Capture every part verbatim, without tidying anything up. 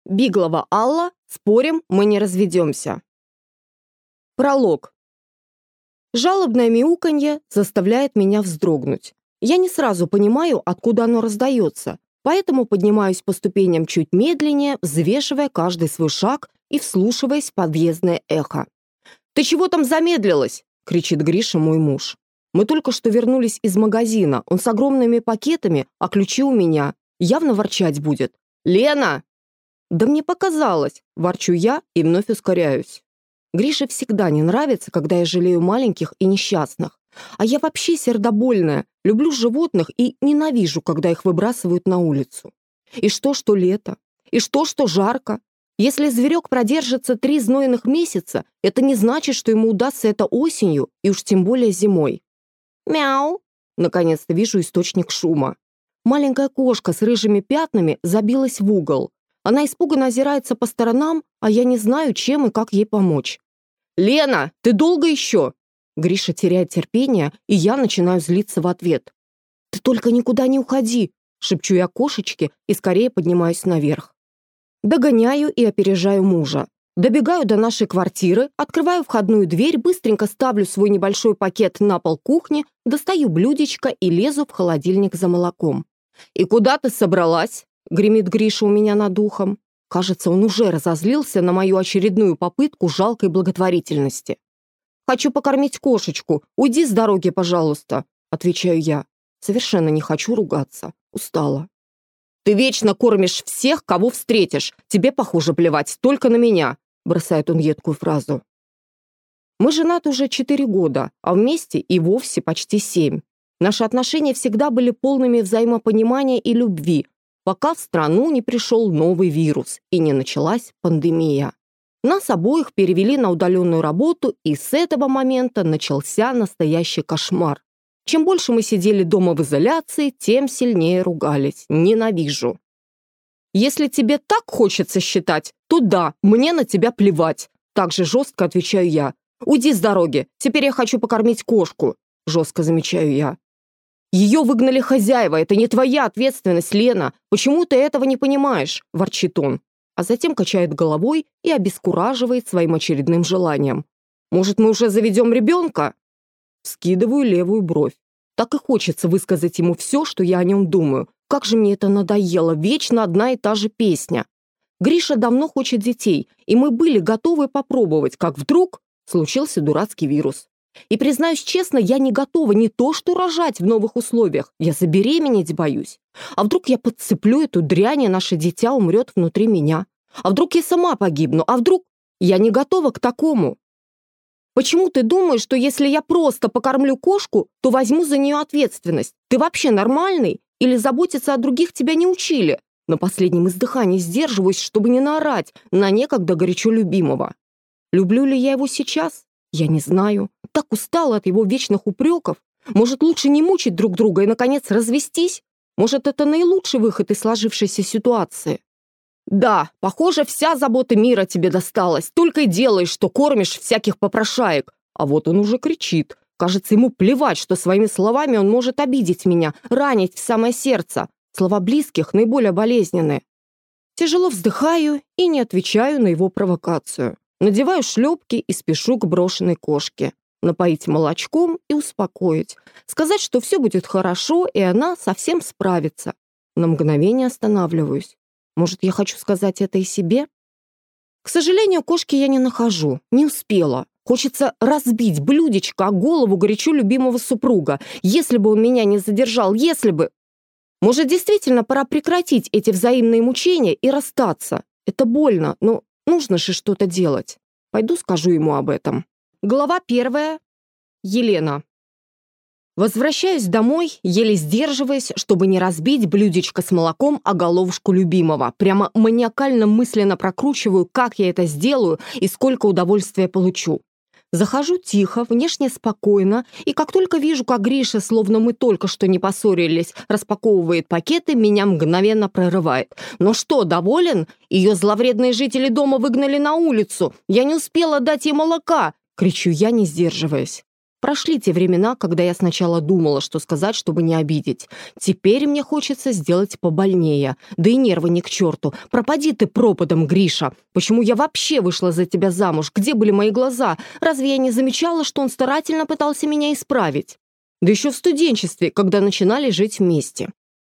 Биглова Алла, спорим, мы не разведемся. Пролог. Жалобное мяуканье заставляет меня вздрогнуть. Я не сразу понимаю, откуда оно раздается, поэтому поднимаюсь по ступеням чуть медленнее, взвешивая каждый свой шаг и вслушиваясь в подъездное эхо. «Ты чего там замедлилась?» — кричит Гриша, мой муж. Мы только что вернулись из магазина, он с огромными пакетами, а ключи у меня. Явно ворчать будет. «Лена!» «Да мне показалось!» — ворчу я и вновь ускоряюсь. Грише всегда не нравится, когда я жалею маленьких и несчастных. А я вообще сердобольная, люблю животных и ненавижу, когда их выбрасывают на улицу. И что, что лето? И что, что жарко? Если зверек продержится три знойных месяца, это не значит, что ему удастся это осенью и уж тем более зимой. «Мяу!» Наконец-то вижу источник шума. Маленькая кошка с рыжими пятнами забилась в угол. Она испуганно озирается по сторонам, а я не знаю, чем и как ей помочь. «Лена, ты долго еще?» Гриша теряет терпение, и я начинаю злиться в ответ. «Ты только никуда не уходи!» шепчу я кошечке и скорее поднимаюсь наверх. Догоняю и опережаю мужа. Добегаю до нашей квартиры, открываю входную дверь, быстренько ставлю свой небольшой пакет на пол кухни, достаю блюдечко и лезу в холодильник за молоком. «И куда ты собралась?» — гремит Гриша у меня над ухом. Кажется, он уже разозлился на мою очередную попытку жалкой благотворительности. «Хочу покормить кошечку. Уйди с дороги, пожалуйста», — отвечаю я. Совершенно не хочу ругаться. Устала. «Ты вечно кормишь всех, кого встретишь. Тебе, похоже, плевать только на меня», — бросает он едкую фразу. Мы женаты уже четыре года, а вместе и вовсе почти семь. Наши отношения всегда были полными взаимопонимания и любви, пока в страну не пришел новый вирус и не началась пандемия. Нас обоих перевели на удаленную работу, и с этого момента начался настоящий кошмар. Чем больше мы сидели дома в изоляции, тем сильнее ругались. Ненавижу. «Если тебе так хочется считать, то да, мне на тебя плевать», так же жестко отвечаю я. «Уйди с дороги, теперь я хочу покормить кошку», жестко замечаю я. «Ее выгнали хозяева, это не твоя ответственность, Лена. Почему ты этого не понимаешь?» – ворчит он, а затем качает головой и обескураживает своим очередным желанием. «Может, мы уже заведем ребенка?» Скидываю левую бровь. Так и хочется высказать ему все, что я о нем думаю. Как же мне это надоело, вечно одна и та же песня. Гриша давно хочет детей, и мы были готовы попробовать, как вдруг случился дурацкий вирус. И, признаюсь честно, я не готова не то что рожать в новых условиях, я забеременеть боюсь. А вдруг я подцеплю эту дрянь, и наше дитя умрет внутри меня? А вдруг я сама погибну? А вдруг... Я не готова к такому. Почему ты думаешь, что если я просто покормлю кошку, то возьму за нее ответственность? Ты вообще нормальный? Или заботиться о других тебя не учили? На последнем издыхании сдерживаюсь, чтобы не наорать на некогда горячо любимого. Люблю ли я его сейчас? Я не знаю. Так устала от его вечных упреков. Может, лучше не мучить друг друга и, наконец, развестись? Может, это наилучший выход из сложившейся ситуации? Да, похоже, вся забота мира тебе досталась. Только и делаешь, что кормишь всяких попрошаек. А вот он уже кричит. Кажется, ему плевать, что своими словами он может обидеть меня, ранить в самое сердце. Слова близких наиболее болезненные. Тяжело вздыхаю и не отвечаю на его провокацию. Надеваю шлепки и спешу к брошенной кошке. Напоить молочком и успокоить. Сказать, что все будет хорошо, и она совсем справится. На мгновение останавливаюсь. Может, я хочу сказать это и себе? К сожалению, кошки я не нахожу. Не успела. Хочется разбить блюдечко о голову горячо любимого супруга. Если бы он меня не задержал, если бы... Может, действительно пора прекратить эти взаимные мучения и расстаться. Это больно, но нужно же что-то делать. Пойду скажу ему об этом. Глава первая. Елена. Возвращаюсь домой, еле сдерживаясь, чтобы не разбить блюдечко с молоком о головушку любимого. Прямо маниакально мысленно прокручиваю, как я это сделаю и сколько удовольствия получу. Захожу тихо, внешне спокойно, и как только вижу, как Гриша, словно мы только что не поссорились, распаковывает пакеты, меня мгновенно прорывает. «Ну что, доволен? Ее зловредные жители дома выгнали на улицу. Я не успела дать ей молока!» — кричу я, не сдерживаясь. Прошли те времена, когда я сначала думала, что сказать, чтобы не обидеть. Теперь мне хочется сделать побольнее. Да и нервы ни к черту. Пропади ты пропадом, Гриша. Почему я вообще вышла за тебя замуж? Где были мои глаза? Разве я не замечала, что он старательно пытался меня исправить? Да еще в студенчестве, когда начинали жить вместе.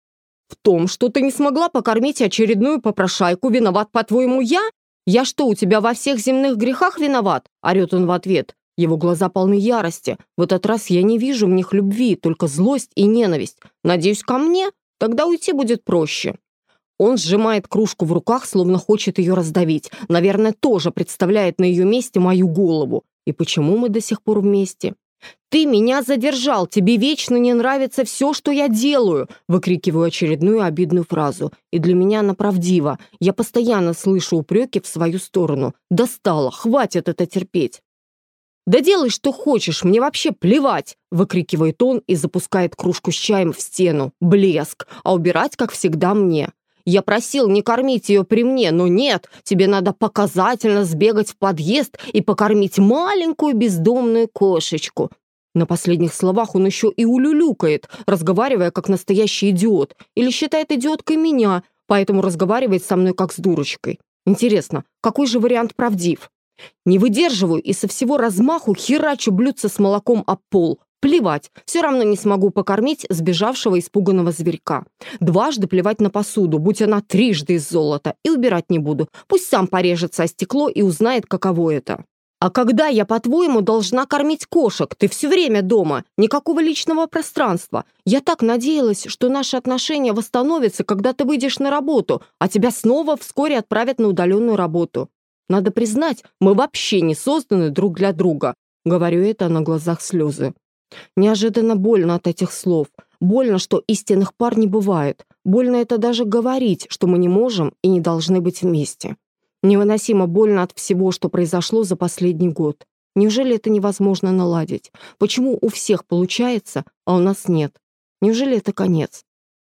В том, что ты не смогла покормить очередную попрошайку, виноват, по-твоему, я? Я что, у тебя во всех земных грехах виноват? Орет он в ответ. Его глаза полны ярости. В этот раз я не вижу в них любви, только злость и ненависть. Надеюсь, ко мне? Тогда уйти будет проще. Он сжимает кружку в руках, словно хочет ее раздавить. Наверное, тоже представляет на ее месте мою голову. И почему мы до сих пор вместе? «Ты меня задержал! Тебе вечно не нравится все, что я делаю!» Выкрикиваю очередную обидную фразу. И для меня она правдива. Я постоянно слышу упреки в свою сторону. «Достало! Хватит это терпеть!» «Да делай, что хочешь, мне вообще плевать!» Выкрикивает он и запускает кружку с чаем в стену. Блеск! А убирать, как всегда, мне. «Я просил не кормить ее при мне, но нет, тебе надо показательно сбегать в подъезд и покормить маленькую бездомную кошечку». На последних словах он еще и улюлюкает, разговаривая как настоящий идиот, или считает идиоткой меня, поэтому разговаривает со мной как с дурочкой. Интересно, какой же вариант правдив? Не выдерживаю и со всего размаху херачу блюдце с молоком об пол. Плевать, все равно не смогу покормить сбежавшего испуганного зверька. Дважды плевать на посуду, будь она трижды из золота, и убирать не буду. Пусть сам порежется о стекло и узнает, каково это. А когда я, по-твоему, должна кормить кошек? Ты все время дома, никакого личного пространства. Я так надеялась, что наши отношения восстановятся, когда ты выйдешь на работу, а тебя снова вскоре отправят на удаленную работу. Надо признать, мы вообще не созданы друг для друга. Говорю это, на глазах слезы. Неожиданно больно от этих слов. Больно, что истинных пар не бывает. Больно это даже говорить, что мы не можем и не должны быть вместе. Невыносимо больно от всего, что произошло за последний год. Неужели это невозможно наладить? Почему у всех получается, а у нас нет? Неужели это конец?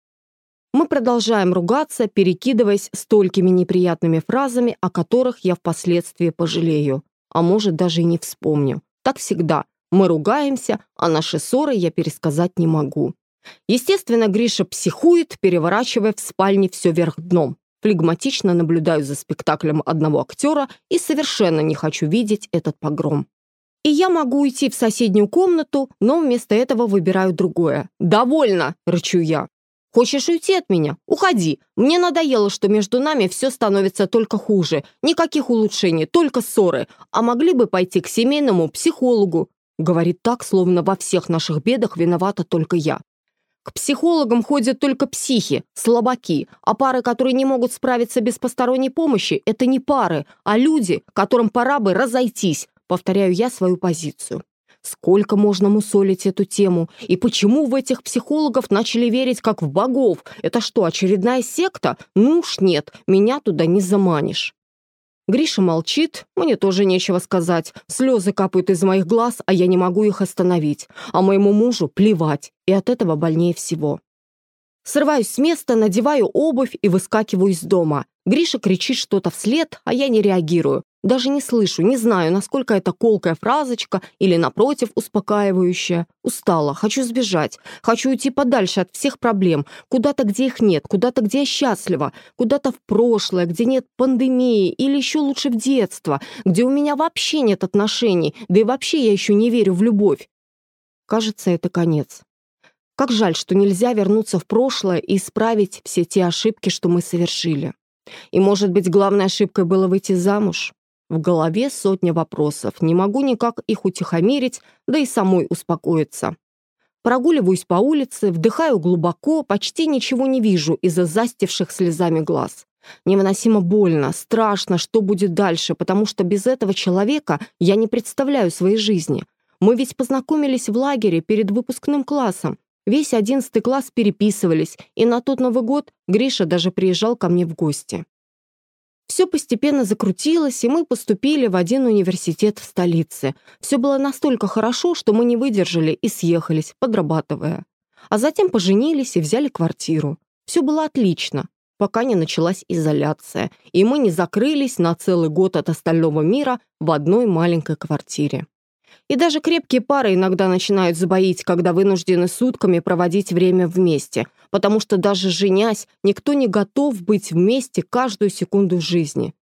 Мы продолжаем ругаться, перекидываясь столькими неприятными фразами, о которых я впоследствии пожалею. А может, даже и не вспомню. Так всегда. Мы ругаемся, а наши ссоры я пересказать не могу. Естественно, Гриша психует, переворачивая в спальне все вверх дном. Флегматично наблюдаю за спектаклем одного актера и совершенно не хочу видеть этот погром. И я могу уйти в соседнюю комнату, но вместо этого выбираю другое. «Довольно!» – рычу я. «Хочешь уйти от меня? Уходи. Мне надоело, что между нами все становится только хуже. Никаких улучшений, только ссоры. А могли бы пойти к семейному психологу?» Говорит так, словно во всех наших бедах виновата только я. К психологам ходят только психи, слабаки, а пары, которые не могут справиться без посторонней помощи, это не пары, а люди, которым пора бы разойтись, повторяю я свою позицию. Сколько можно мусолить эту тему? И почему в этих психологов начали верить как в богов? Это что, очередная секта? Ну уж нет, меня туда не заманишь. Гриша молчит, мне тоже нечего сказать. Слезы капают из моих глаз, а я не могу их остановить. А моему мужу плевать, и от этого больнее всего. Срываюсь с места, надеваю обувь и выскакиваю из дома. Гриша кричит что-то вслед, а я не реагирую. Даже не слышу, не знаю, насколько это колкая фразочка или, напротив, успокаивающая. Устала, хочу сбежать, хочу уйти подальше от всех проблем, куда-то, где их нет, куда-то, где я счастлива, куда-то в прошлое, где нет пандемии, или еще лучше в детство, где у меня вообще нет отношений, да и вообще я еще не верю в любовь. Кажется, это конец. Как жаль, что нельзя вернуться в прошлое и исправить все те ошибки, что мы совершили. И, может быть, главной ошибкой было выйти замуж? В голове сотня вопросов, не могу никак их утихомирить, да и самой успокоиться. Прогуливаюсь по улице, вдыхаю глубоко, почти ничего не вижу из-за застивших слезами глаз. Невыносимо больно, страшно, что будет дальше, потому что без этого человека я не представляю своей жизни. Мы ведь познакомились в лагере перед выпускным классом. Весь одиннадцатый класс переписывались, и на тот Новый год Гриша даже приезжал ко мне в гости. Все постепенно закрутилось, и мы поступили в один университет в столице. Все было настолько хорошо, что мы не выдержали и съехались, подрабатывая. А затем поженились и взяли квартиру. Все было отлично, пока не началась изоляция, и мы не закрылись на целый год от остального мира в одной маленькой квартире. И даже крепкие пары иногда начинают сбоить, когда вынуждены сутками проводить время вместе, потому что даже женясь, никто не готов быть вместе каждую секунду жизни.